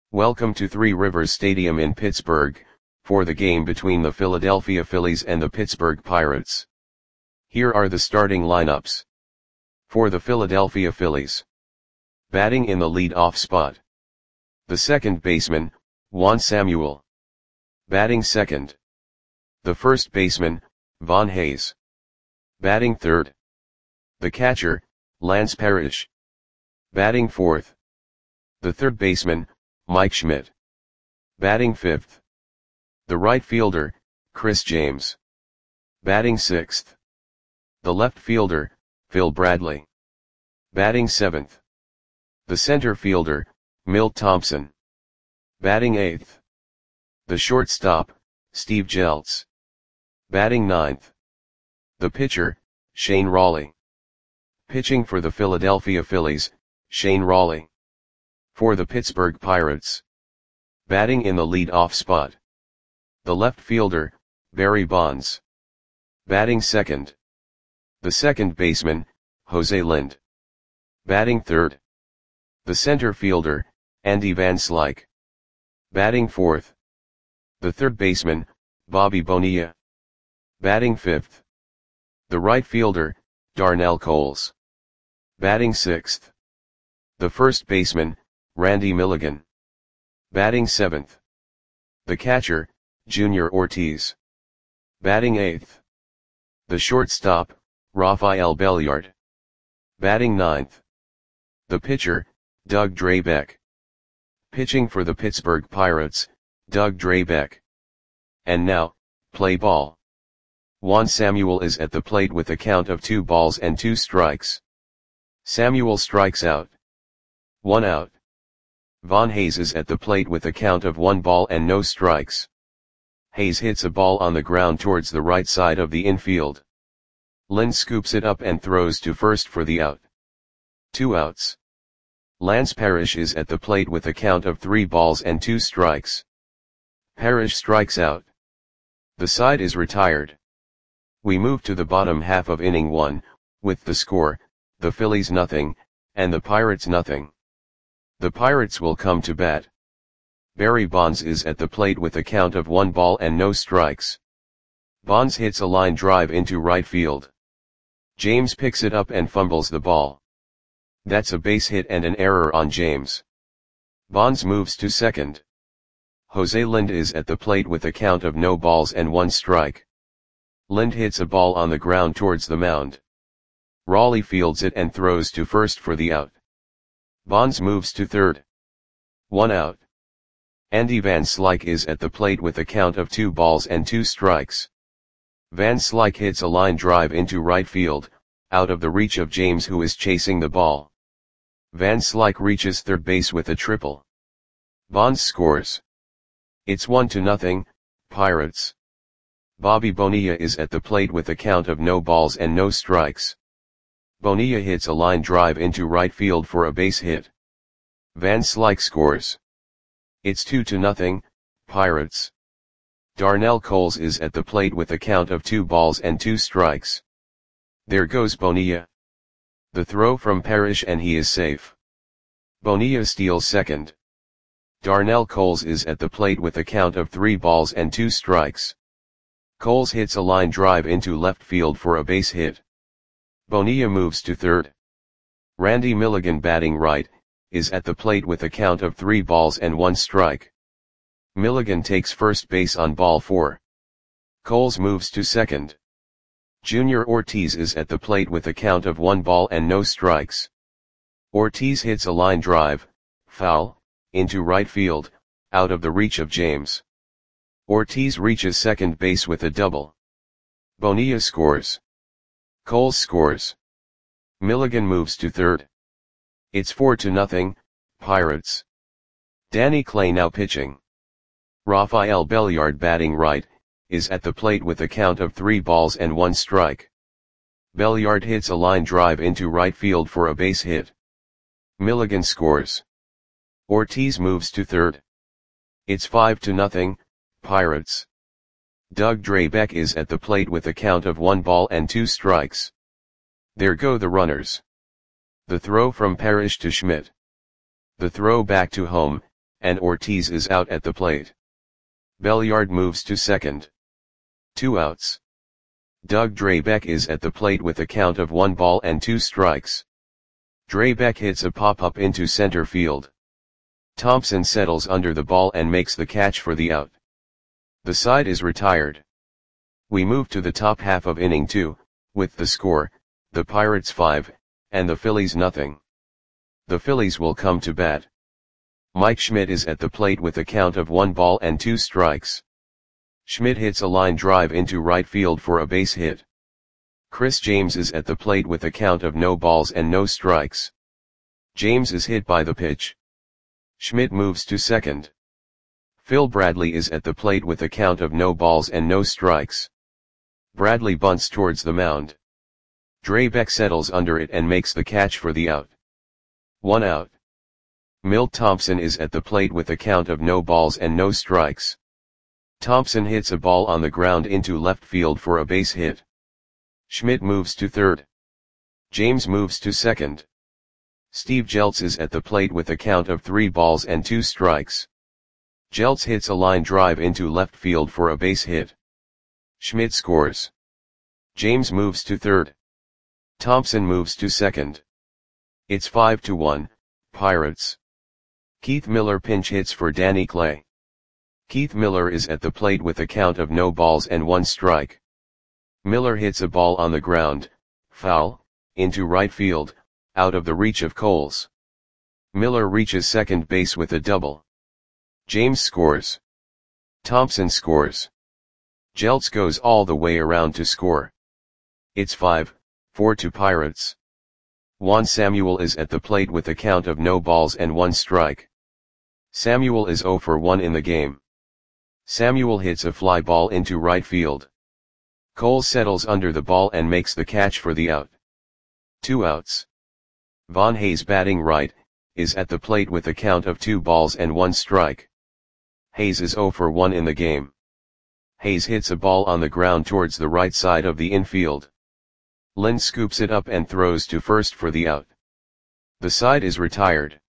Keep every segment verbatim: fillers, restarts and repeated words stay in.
Welcome to Three Rivers Stadium in Pittsburgh, for the game between the Philadelphia Phillies and the Pittsburgh Pirates. Here are the starting lineups. For the Philadelphia Phillies. Batting in the lead-off spot. The second baseman, Juan Samuel. Batting second. The first baseman, Von Hayes. Batting third. The catcher, Lance Parrish. Batting fourth. The third baseman, Mike Schmidt. Batting fifth. The right fielder, Chris James. Batting sixth. The left fielder, Phil Bradley. Batting seventh. The center fielder, Milt Thompson. Batting eighth. The shortstop, Steve Jeltz. Batting ninth. The pitcher, Shane Rawley. Pitching for the Philadelphia Phillies, Shane Rawley. For the Pittsburgh Pirates. Batting in the lead-off spot. The left fielder, Barry Bonds. Batting second. The second baseman, Jose Lind. Batting third. The center fielder, Andy Van Slyke. Batting fourth. The third baseman, Bobby Bonilla. Batting fifth. The right fielder, Darnell Coles. Batting sixth. The first baseman, Randy Milligan. Batting seventh. The catcher, Junior Ortiz. Batting eighth. The shortstop, Rafael Belliard. Batting ninth. The pitcher, Doug Drabek. Pitching for the Pittsburgh Pirates, Doug Drabek. And now, play ball. Juan Samuel is at the plate with a count of two balls and two strikes. Samuel strikes out. One out. Von Hayes is at the plate with a count of one ball and no strikes. Hayes hits a ball on the ground towards the right side of the infield. Lind scoops it up and throws to first for the out. Two outs. Lance Parrish is at the plate with a count of three balls and two strikes. Parrish strikes out. The side is retired. We move to the bottom half of inning one, with the score, the Phillies nothing, and the Pirates nothing. The Pirates will come to bat. Barry Bonds is at the plate with a count of one ball and no strikes. Bonds hits a line drive into right field. James picks it up and fumbles the ball. That's a base hit and an error on James. Bonds moves to second. Jose Lind is at the plate with a count of no balls and one strike. Lind hits a ball on the ground towards the mound. Rawley fields it and throws to first for the out. Bonds moves to third. One out. Andy Van Slyke is at the plate with a count of two balls and two strikes. Van Slyke hits a line drive into right field, out of the reach of James who is chasing the ball. Van Slyke reaches third base with a triple. Bonds scores. It's one to nothing, Pirates. Bobby Bonilla is at the plate with a count of no balls and no strikes. Bonilla hits a line drive into right field for a base hit. Van Slyke scores. It's two to nothing, Pirates. Darnell Coles is at the plate with a count of two balls and two strikes. There goes Bonilla. The throw from Parrish and he is safe. Bonilla steals second. Darnell Coles is at the plate with a count of three balls and two strikes. Coles hits a line drive into left field for a base hit. Bonilla moves to third. Randy Milligan, batting right, is at the plate with a count of three balls and one strike. Milligan takes first base on ball four. Coles moves to second. Junior Ortiz is at the plate with a count of one ball and no strikes. Ortiz hits a line drive, foul, into right field, out of the reach of James. Ortiz reaches second base with a double. Bonilla scores. Coles scores. Milligan moves to third. It's four to nothing, Pirates. Danny Clay now pitching. Rafael Belliard, batting right, is at the plate with a count of three balls and one strike. Belliard hits a line drive into right field for a base hit. Milligan scores. Ortiz moves to third. It's five to nothing, Pirates. Doug Drabek is at the plate with a count of one ball and two strikes. There go the runners. The throw from Parrish to Schmidt. The throw back to home, and Ortiz is out at the plate. Belliard moves to second. Two outs. Doug Drabek is at the plate with a count of one ball and two strikes. Drabek hits a pop-up into center field. Thompson settles under the ball and makes the catch for the out. The side is retired. We move to the top half of inning two, with the score, the Pirates five, and the Phillies nothing. The Phillies will come to bat. Mike Schmidt is at the plate with a count of one ball and two strikes. Schmidt hits a line drive into right field for a base hit. Chris James is at the plate with a count of no balls and no strikes. James is hit by the pitch. Schmidt moves to second. Phil Bradley is at the plate with a count of no balls and no strikes. Bradley bunts towards the mound. Drabek settles under it and makes the catch for the out. One out. Milt Thompson is at the plate with a count of no balls and no strikes. Thompson hits a ball on the ground into left field for a base hit. Schmidt moves to third. James moves to second. Steve Jeltz is at the plate with a count of three balls and two strikes. Jeltz hits a line drive into left field for a base hit. Schmidt scores. James moves to third. Thompson moves to second. It's five to one, Pirates. Keith Miller pinch hits for Danny Clay. Keith Miller is at the plate with a count of no balls and one strike. Miller hits a ball on the ground, foul, into right field, out of the reach of Coles. Miller reaches second base with a double. James scores. Thompson scores. Jeltz goes all the way around to score. It's five four to Pirates. Juan Samuel is at the plate with a count of no balls and one strike. Samuel is zero for one in the game. Samuel hits a fly ball into right field. Cole settles under the ball and makes the catch for the out. Two outs. Von Hayes, batting right, is at the plate with a count of two balls and one strike. Hayes is zero for one in the game. Hayes hits a ball on the ground towards the right side of the infield. Lind scoops it up and throws to first for the out. The side is retired.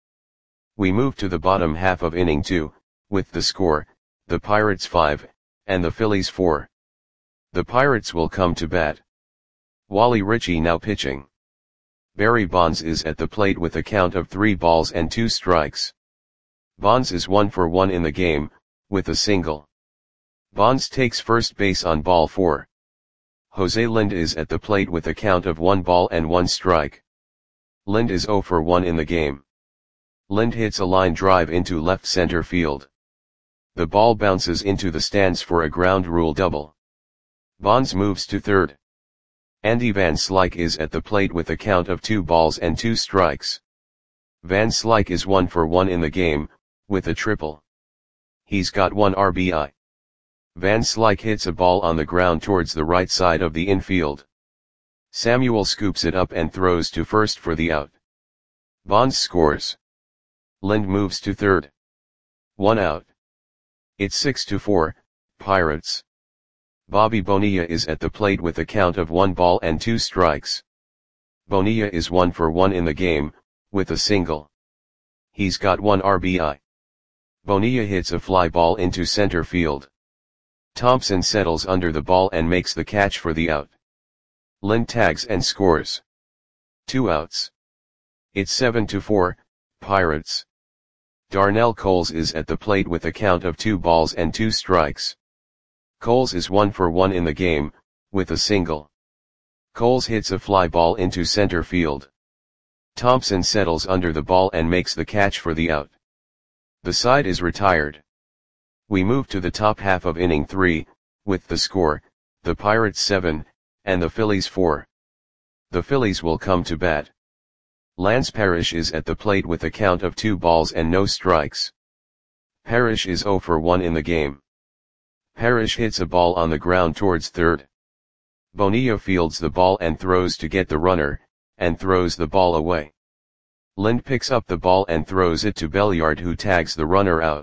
We move to the bottom half of inning two, with the score, the Pirates five, and the Phillies four. The Pirates will come to bat. Wally Ritchie now pitching. Barry Bonds is at the plate with a count of three balls and two strikes. Bonds is one for one in the game, with a single. Bonds takes first base on ball four. Jose Lind is at the plate with a count of one ball and one strike. Lind is zero for one in the game. Lind hits a line drive into left center field. The ball bounces into the stands for a ground rule double. Bonds moves to third. Andy Van Slyke is at the plate with a count of two balls and two strikes. Van Slyke is one for one in the game, with a triple. He's got one R B I. Van Slyke hits a ball on the ground towards the right side of the infield. Samuel scoops it up and throws to first for the out. Bonds scores. Lind moves to third. One out. It's six to four, Pirates. Bobby Bonilla is at the plate with a count of one ball and two strikes. Bonilla is one for one in the game, with a single. He's got one R B I. Bonilla hits a fly ball into center field. Thompson settles under the ball and makes the catch for the out. Lind tags and scores. Two outs. It's seven to four, Pirates. Darnell Coles is at the plate with a count of two balls and two strikes. Coles is one for one in the game, with a single. Coles hits a fly ball into center field. Thompson settles under the ball and makes the catch for the out. The side is retired. We move to the top half of inning three, with the score, the Pirates seven, and the Phillies four. The Phillies will come to bat. Lance Parrish is at the plate with a count of two balls and no strikes. Parrish is zero for one in the game. Parrish hits a ball on the ground towards third. Bonilla fields the ball and throws to get the runner, and throws the ball away. Lind picks up the ball and throws it to Belliard, who tags the runner out.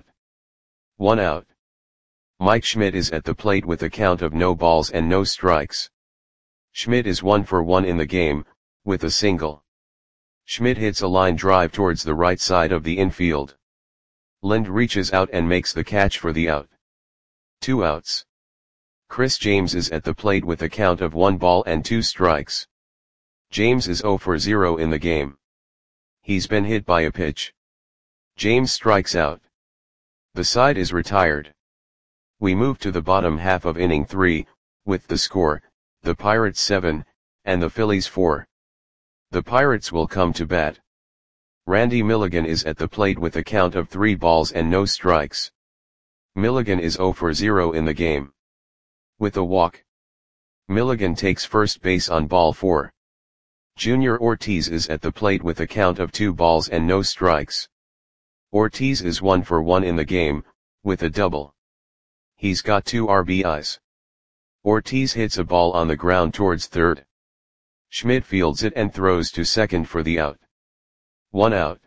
One out. Mike Schmidt is at the plate with a count of no balls and no strikes. Schmidt is one for one in the game, with a single. Schmidt hits a line drive towards the right side of the infield. Lind reaches out and makes the catch for the out. Two outs. Chris James is at the plate with a count of one ball and two strikes. James is zero for zero in the game. He's been hit by a pitch. James strikes out. The side is retired. We move to the bottom half of inning three, with the score, the Pirates seven, and the Phillies four. The Pirates will come to bat. Randy Milligan is at the plate with a count of three balls and no strikes. Milligan is zero for zero in the game. With a walk, Milligan takes first base on ball four. Junior Ortiz is at the plate with a count of two balls and no strikes. Ortiz is one for one in the game, with a double. He's got two R B Is. Ortiz hits a ball on the ground towards third. Schmidt fields it and throws to second for the out. One out.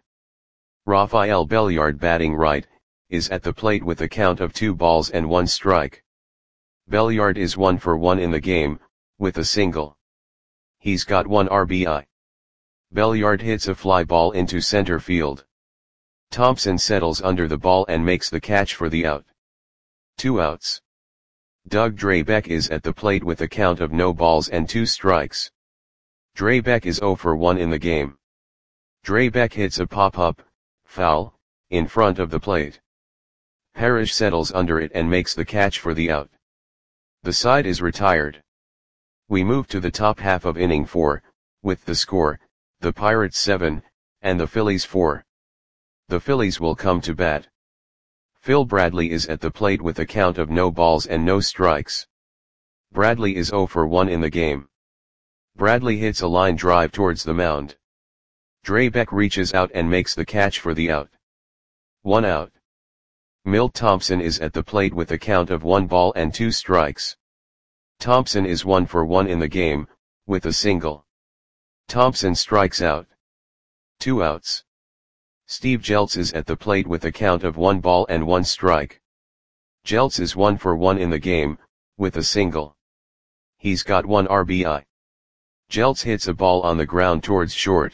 Rafael Belliard, batting right, is at the plate with a count of two balls and one strike. Belliard is one for one in the game, with a single. He's got one R B I. Belliard hits a fly ball into center field. Thompson settles under the ball and makes the catch for the out. Two outs. Doug Drabek is at the plate with a count of no balls and two strikes. Drabek is zero for one in the game. Drabek hits a pop-up, foul, in front of the plate. Parrish settles under it and makes the catch for the out. The side is retired. We move to the top half of inning four, with the score, the Pirates seven, and the Phillies four. The Phillies will come to bat. Phil Bradley is at the plate with a count of no balls and no strikes. Bradley is zero for one in the game. Bradley hits a line drive towards the mound. Drabek reaches out and makes the catch for the out. One out. Milt Thompson is at the plate with a count of one ball and two strikes. Thompson is one for one in the game, with a single. Thompson strikes out. Two outs. Steve Jeltz is at the plate with a count of one ball and one strike. Jeltz is one for one in the game, with a single. He's got one R B I. Jeltz hits a ball on the ground towards short.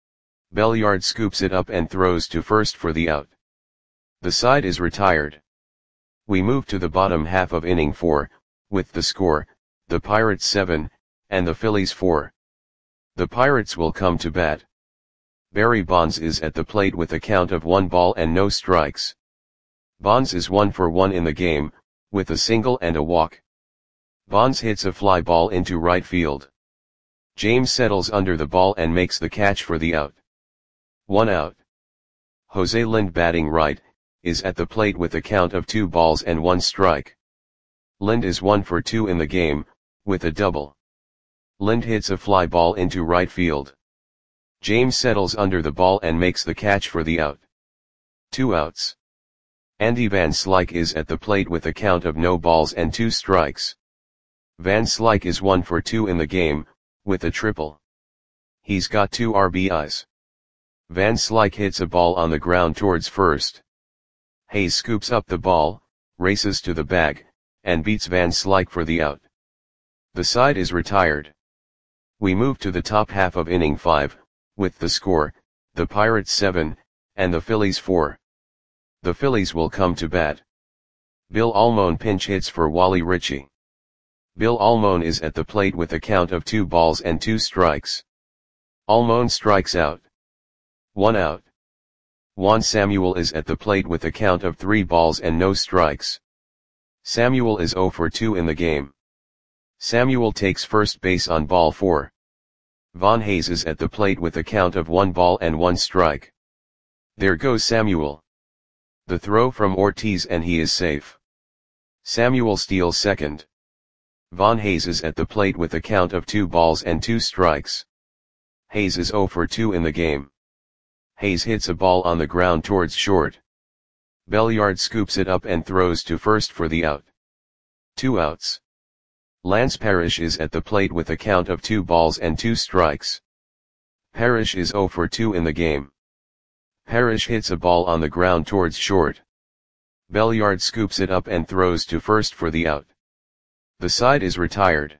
Belliard scoops it up and throws to first for the out. The side is retired. We move to the bottom half of inning four, with the score, the Pirates seven, and the Phillies four. The Pirates will come to bat. Barry Bonds is at the plate with a count of one ball and no strikes. Bonds is one for one in the game, with a single and a walk. Bonds hits a fly ball into right field. James settles under the ball and makes the catch for the out. One out. Jose Lind, batting right, is at the plate with a count of two balls and one strike. Lind is one for two in the game, with a double. Lind hits a fly ball into right field. James settles under the ball and makes the catch for the out. Two outs. Andy Van Slyke is at the plate with a count of no balls and two strikes. Van Slyke is one for two in the game, with a triple. He's got two R B Is. Van Slyke hits a ball on the ground towards first. Hayes scoops up the ball, races to the bag, and beats Van Slyke for the out. The side is retired. We move to the top half of inning five, with the score, the Pirates seven, and the Phillies four. The Phillies will come to bat. Bill Almon pinch hits for Wally Ritchie. Bill Almon is at the plate with a count of two balls and two strikes. Almon strikes out. One out. Juan Samuel is at the plate with a count of three balls and no strikes. Samuel is zero for two in the game. Samuel takes first base on ball four. Von Hayes is at the plate with a count of one ball and one strike. There goes Samuel. The throw from Ortiz and he is safe. Samuel steals second. Von Hayes is at the plate with a count of two balls and two strikes. Hayes is zero for two in the game. Hayes hits a ball on the ground towards short. Belliard scoops it up and throws to first for the out. Two outs. Lance Parrish is at the plate with a count of two balls and two strikes. Parrish is zero for two in the game. Parrish hits a ball on the ground towards short. Belliard scoops it up and throws to first for the out. The side is retired.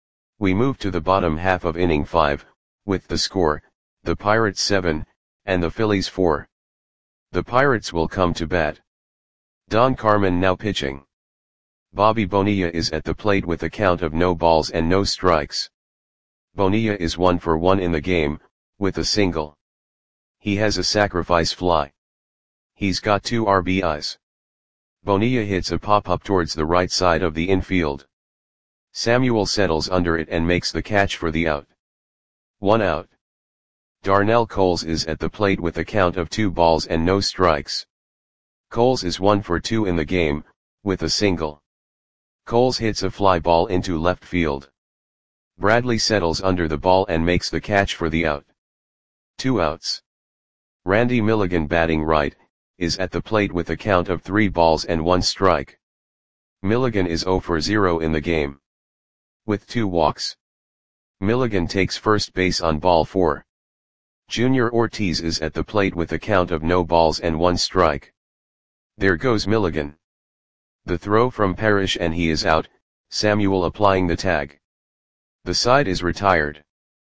We move to the bottom half of inning five, with the score, the Pirates seven, and the Phillies four. The Pirates will come to bat. Don Carmen now pitching. Bobby Bonilla is at the plate with a count of no balls and no strikes. Bonilla is one for one in the game, with a single. He has a sacrifice fly. He's got two R B Is. Bonilla hits a pop-up towards the right side of the infield. Samuel settles under it and makes the catch for the out. One out. Darnell Coles is at the plate with a count of two balls and no strikes. Coles is one for two in the game, with a single. Coles hits a fly ball into left field. Bradley settles under the ball and makes the catch for the out. Two outs. Randy Milligan, batting right, is at the plate with a count of three balls and one strike. Milligan is zero for zero in the game, with two walks. Milligan takes first base on ball four. Junior Ortiz is at the plate with a count of no balls and one strike. There goes Milligan. The throw from Parrish and he is out, Samuel applying the tag. The side is retired.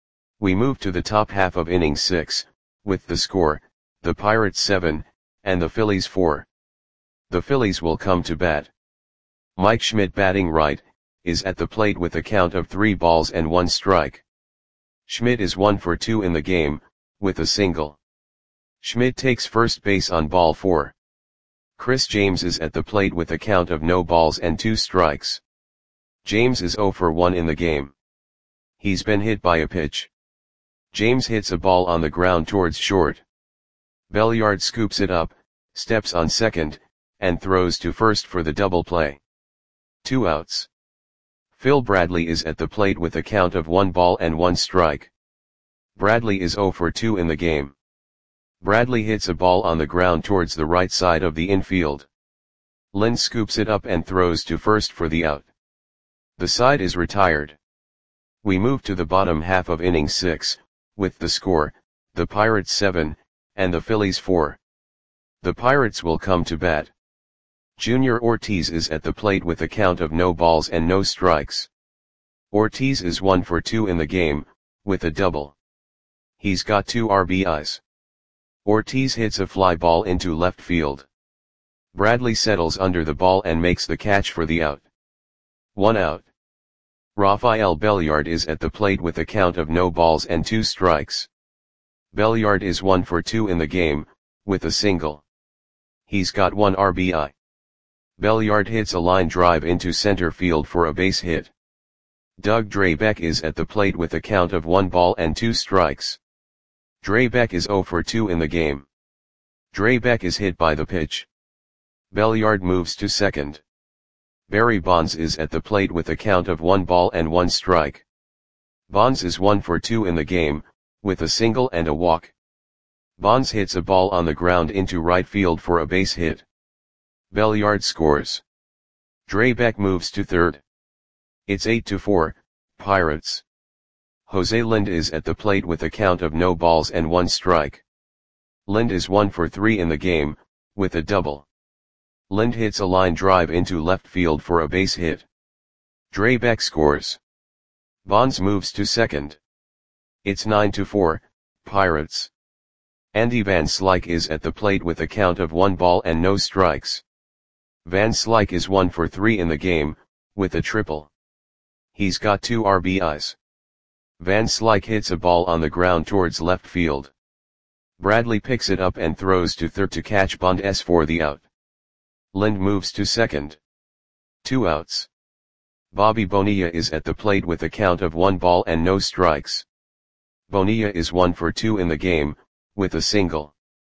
We move to the top half of inning six, with the score, the Pirates seven, and the Phillies four. The Phillies will come to bat. Mike Schmidt, batting right, is at the plate with a count of three balls and one strike. Schmidt is one for two in the game, with a single. Schmidt takes first base on ball four. Chris James is at the plate with a count of no balls and two strikes. James is zero for one in the game. He's been hit by a pitch. James hits a ball on the ground towards short. Belliard scoops it up, steps on second, and throws to first for the double play. Two outs. Phil Bradley is at the plate with a count of one ball and one strike. Bradley is zero for two in the game. Bradley hits a ball on the ground towards the right side of the infield. Lind scoops it up and throws to first for the out. The side is retired. We move to the bottom half of inning six, with the score, the Pirates seven, and the Phillies four. The Pirates will come to bat. Junior Ortiz is at the plate with a count of no balls and no strikes. Ortiz is one for two in the game, with a double. He's got two R B Is. Ortiz hits a fly ball into left field. Bradley settles under the ball and makes the catch for the out. One out. Rafael Belliard is at the plate with a count of no balls and two strikes. Belliard is one for two in the game, with a single. He's got one R B I. Belliard hits a line drive into center field for a base hit. Doug Drabek is at the plate with a count of one ball and two strikes. Drabek is zero for two in the game. Drabek is hit by the pitch. Belliard moves to second. Barry Bonds is at the plate with a count of one ball and one strike. Bonds is one for two in the game, with a single and a walk. Bonds hits a ball on the ground into right field for a base hit. Belliard scores. Drabek moves to third. It's eight to four, Pirates. Jose Lind is at the plate with a count of no balls and one strike. Lind is one for three in the game, with a double. Lind hits a line drive into left field for a base hit. Drabek scores. Bonds moves to second. It's nine to four, Pirates. Andy Van Slyke is at the plate with a count of one ball and no strikes. Van Slyke is one for three in the game, with a triple. He's got two R B Is. Van Slyke hits a ball on the ground towards left field. Bradley picks it up and throws to third to catch Bonds for the out. Lind moves to second. Two outs. Bobby Bonilla is at the plate with a count of one ball and no strikes. Bonilla is one for two in the game, with a single.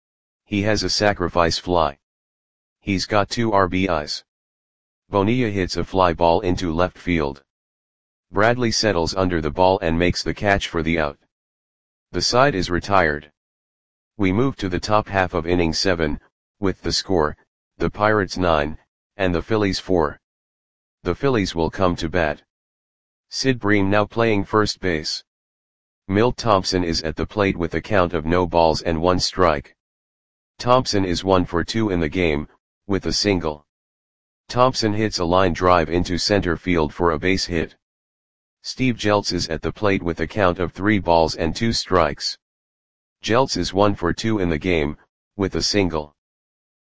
He has a sacrifice fly. He's got two R B Is. Bonilla hits a fly ball into left field. Bradley settles under the ball and makes the catch for the out. The side is retired. We move to the top half of inning seven, with the score, the Pirates nine, and the Phillies four. The Phillies will come to bat. Sid Bream now playing first base. Milt Thompson is at the plate with a count of no balls and one strike. Thompson is one for two in the game, with a single. Thompson hits a line drive into center field for a base hit. Steve Jeltz is at the plate with a count of three balls and two strikes. Jeltz is one for two in the game, with a single.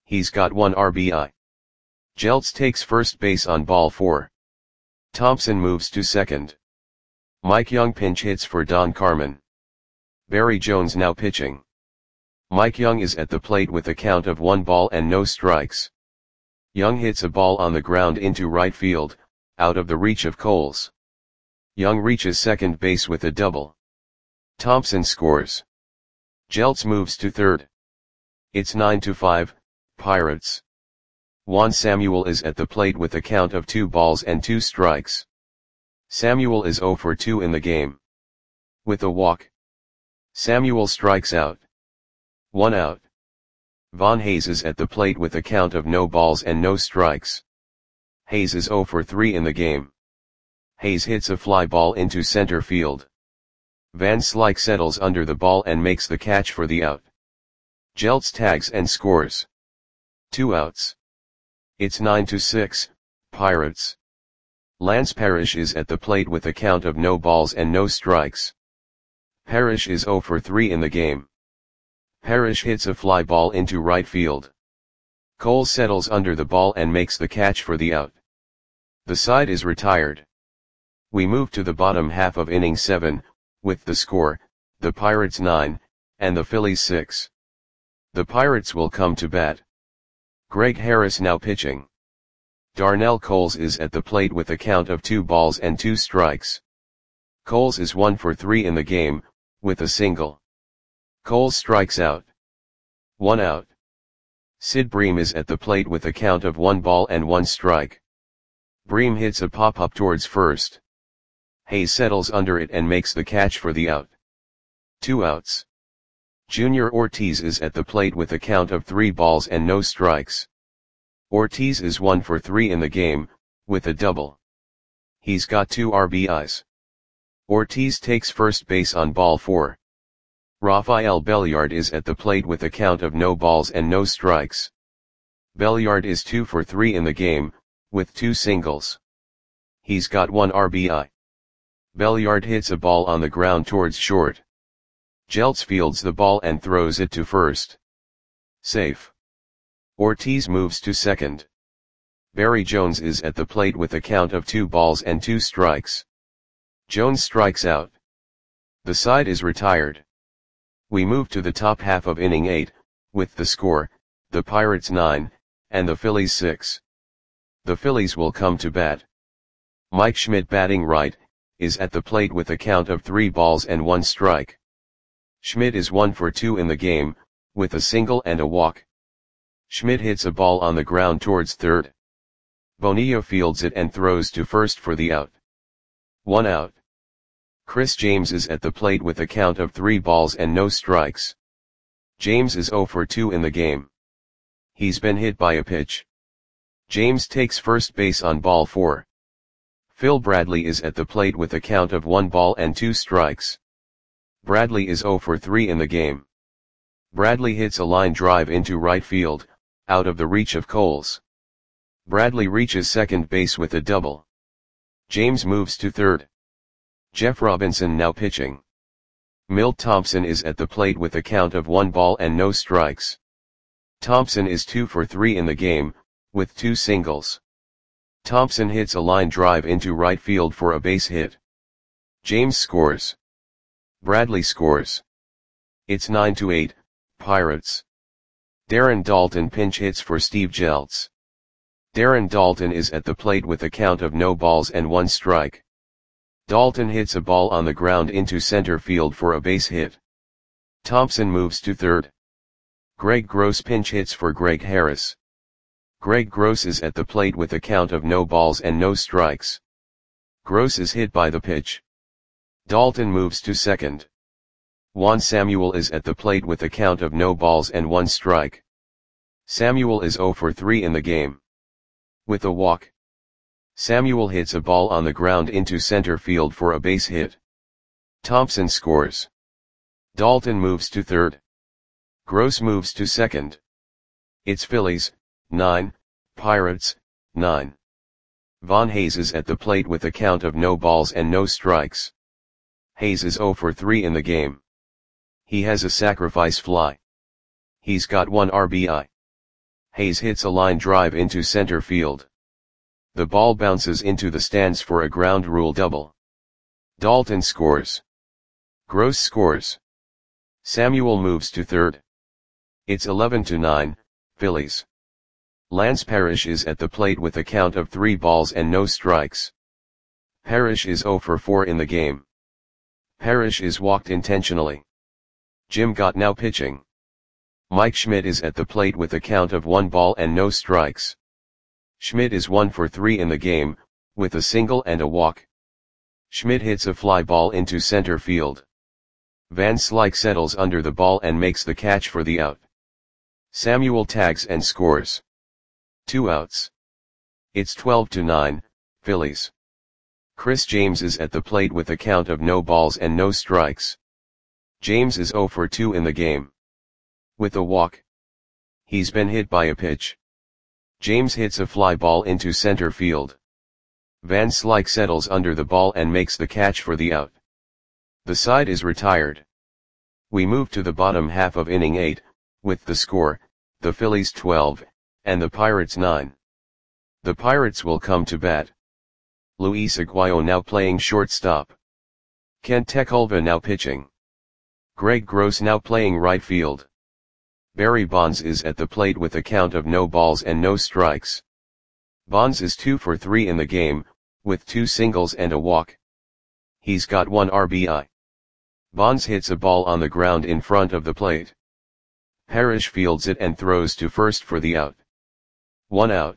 He's got one R B I. Jeltz takes first base on ball four. Thompson moves to second. Mike Young pinch hits for Don Carmen. Barry Jones now pitching. Mike Young is at the plate with a count of one ball and no strikes. Young hits a ball on the ground into right field, out of the reach of Coles. Young reaches second base with a double. Thompson scores. Jeltz moves to third. It's nine to five, Pirates. Juan Samuel is at the plate with a count of two balls and two strikes. Samuel is zero for two in the game. With a walk. Samuel strikes out. One out. Von Hayes is at the plate with a count of no balls and no strikes. Hayes is zero for three in the game. Hayes hits a fly ball into center field. Van Slyke settles under the ball and makes the catch for the out. Jeltz tags and scores. Two outs. It's nine to six, Pirates. Lance Parrish is at the plate with a count of no balls and no strikes. Parrish is zero for three in the game. Parrish hits a fly ball into right field. Cole settles under the ball and makes the catch for the out. The side is retired. We move to the bottom half of inning seven, with the score, the Pirates nine, and the Phillies six. The Pirates will come to bat. Greg Harris now pitching. Darnell Coles is at the plate with a count of two balls and two strikes. Coles is one for three in the game, with a single. Coles strikes out. One out. Sid Bream is at the plate with a count of one ball and one strike. Bream hits a pop-up towards first. Hayes settles under it and makes the catch for the out. Two outs. Junior Ortiz is at the plate with a count of three balls and no strikes. Ortiz is one for three in the game, with a double. He's got two R B Is. Ortiz takes first base on ball four. Rafael Belliard is at the plate with a count of no balls and no strikes. Belliard is two for three in the game, with two singles. He's got one R B I. Belliard hits a ball on the ground towards short. Jeltz fields the ball and throws it to first. Safe. Ortiz moves to second. Barry Jones is at the plate with a count of two balls and two strikes. Jones strikes out. The side is retired. We move to the top half of inning eight, with the score, the Pirates nine, and the Phillies six. The Phillies will come to bat. Mike Schmidt batting right, is at the plate with a count of three balls and one strike. Schmidt is one for two in the game, with a single and a walk. Schmidt hits a ball on the ground towards third. Bonilla fields it and throws to first for the out. One out. Chris James is at the plate with a count of three balls and no strikes. James is zero for two in the game. He's been hit by a pitch. James takes first base on ball four. Phil Bradley is at the plate with a count of one ball and two strikes. Bradley is zero for three in the game. Bradley hits a line drive into right field, out of the reach of Coles. Bradley reaches second base with a double. James moves to third. Jeff Robinson now pitching. Milt Thompson is at the plate with a count of one ball and no strikes. Thompson is two for three in the game, with two singles. Thompson hits a line drive into right field for a base hit. James scores. Bradley scores. It's nine to eight, Pirates. Darren Dalton pinch hits for Steve Jeltz. Darren Dalton is at the plate with a count of no balls and one strike. Dalton hits a ball on the ground into center field for a base hit. Thompson moves to third. Greg Gross pinch hits for Greg Harris. Greg Gross is at the plate with a count of no balls and no strikes. Gross is hit by the pitch. Dalton moves to second. Juan Samuel is at the plate with a count of no balls and one strike. Samuel is zero for three in the game. With a walk. Samuel hits a ball on the ground into center field for a base hit. Thompson scores. Dalton moves to third. Gross moves to second. It's Phillies, nine, Pirates, nine. Von Hayes is at the plate with a count of no balls and no strikes. Hayes is zero for three in the game. He has a sacrifice fly. He's got one R B I. Hayes hits a line drive into center field. The ball bounces into the stands for a ground rule double. Dalton scores. Gross scores. Samuel moves to third. It's eleven to nine, Phillies. Lance Parrish is at the plate with a count of three balls and no strikes. Parrish is zero for four in the game. Parrish is walked intentionally. Jim Gott now pitching. Mike Schmidt is at the plate with a count of one ball and no strikes. Schmidt is one for three in the game, with a single and a walk. Schmidt hits a fly ball into center field. Van Slyke settles under the ball and makes the catch for the out. Samuel tags and scores. Two outs. It's twelve to nine, Phillies. Chris James is at the plate with a count of no balls and no strikes. James is zero for two in the game. With a walk. He's been hit by a pitch. James hits a fly ball into center field. Van Slyke settles under the ball and makes the catch for the out. The side is retired. We move to the bottom half of inning eight, with the score, the Phillies twelve, and the Pirates nine. The Pirates will come to bat. Luis Aguayo now playing shortstop. Kent Tekulve now pitching. Greg Gross now playing right field. Barry Bonds is at the plate with a count of no balls and no strikes. Bonds is two for three in the game, with two singles and a walk. He's got one R B I. Bonds hits a ball on the ground in front of the plate. Parrish fields it and throws to first for the out. One out.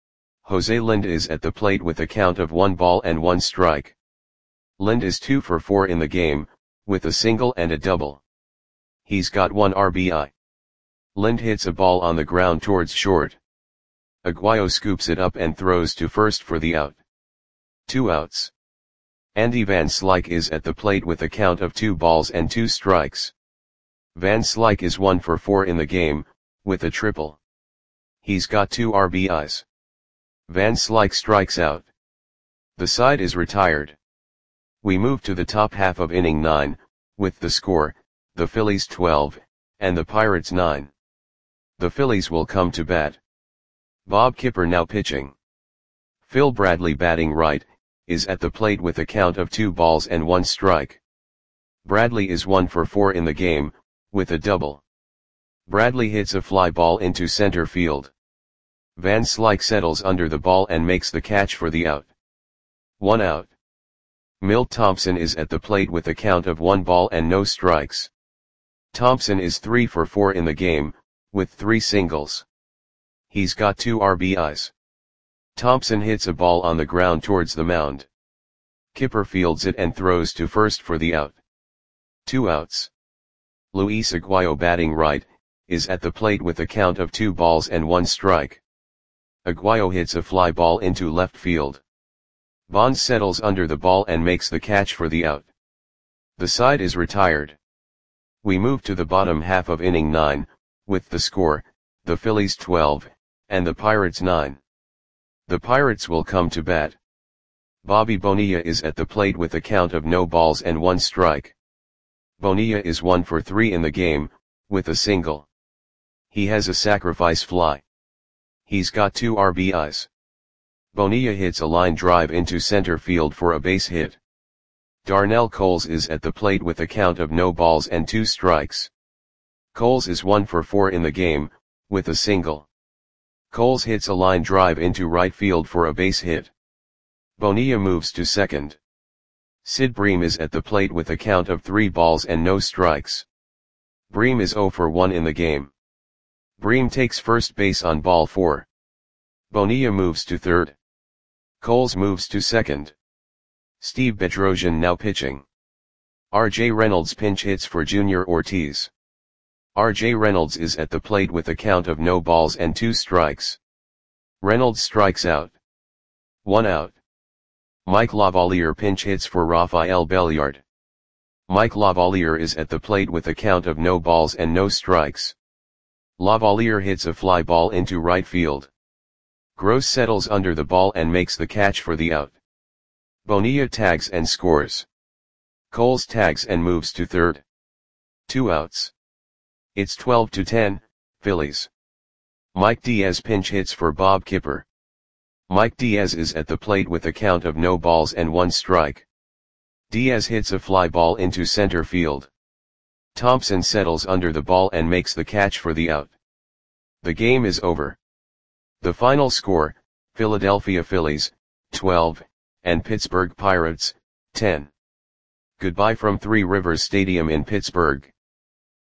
Jose Lind is at the plate with a count of one ball and one strike. Lind is two for four in the game, with a single and a double. He's got one R B I. Lind hits a ball on the ground towards short. Aguayo scoops it up and throws to first for the out. Two outs. Andy Van Slyke is at the plate with a count of two balls and two strikes. Van Slyke is one for four in the game, with a triple. He's got two R B Is. Van Slyke strikes out. The side is retired. We move to the top half of inning nine, with the score, the Phillies twelve, and the Pirates nine. The Phillies will come to bat. Bob Kipper now pitching. Phil Bradley batting right, is at the plate with a count of two balls and one strike. Bradley is one for four in the game, with a double. Bradley hits a fly ball into center field. Van Slyke settles under the ball and makes the catch for the out. One out. Milt Thompson is at the plate with a count of one ball and no strikes. Thompson is three for four in the game, with three singles. He's got two R B Is. Thompson hits a ball on the ground towards the mound. Kipper fields it and throws to first for the out. Two outs. Luis Aguayo batting right, is at the plate with a count of two balls and one strike. Aguayo hits a fly ball into left field. Bonds settles under the ball and makes the catch for the out. The side is retired. We move to the bottom half of inning nine, with the score, the Phillies twelve, and the Pirates nine. The Pirates will come to bat. Bobby Bonilla is at the plate with a count of no balls and one strike. Bonilla is one for three in the game, with a single. He has a sacrifice fly. He's got two R B Is. Bonilla hits a line drive into center field for a base hit. Darnell Coles is at the plate with a count of no balls and two strikes. Coles is one for four in the game, with a single. Coles hits a line drive into right field for a base hit. Bonilla moves to second. Sid Bream is at the plate with a count of three balls and no strikes. Bream is zero for one in the game. Bream takes first base on ball four. Bonilla moves to third. Coles moves to second. Steve Bedrosian now pitching. R J Reynolds pinch hits for Junior Ortiz. R J Reynolds is at the plate with a count of no balls and two strikes. Reynolds strikes out. One out. Mike Lavalier pinch hits for Rafael Belliard. Mike Lavalier is at the plate with a count of no balls and no strikes. Lavalier hits a fly ball into right field. Gross settles under the ball and makes the catch for the out. Bonilla tags and scores. Coles tags and moves to third. Two outs. It's twelve to ten, Phillies. Mike Diaz pinch hits for Bob Kipper. Mike Diaz is at the plate with a count of no balls and one strike. Diaz hits a fly ball into center field. Thompson settles under the ball and makes the catch for the out. The game is over. The final score, Philadelphia Phillies, twelve, and Pittsburgh Pirates, ten. Goodbye from Three Rivers Stadium in Pittsburgh.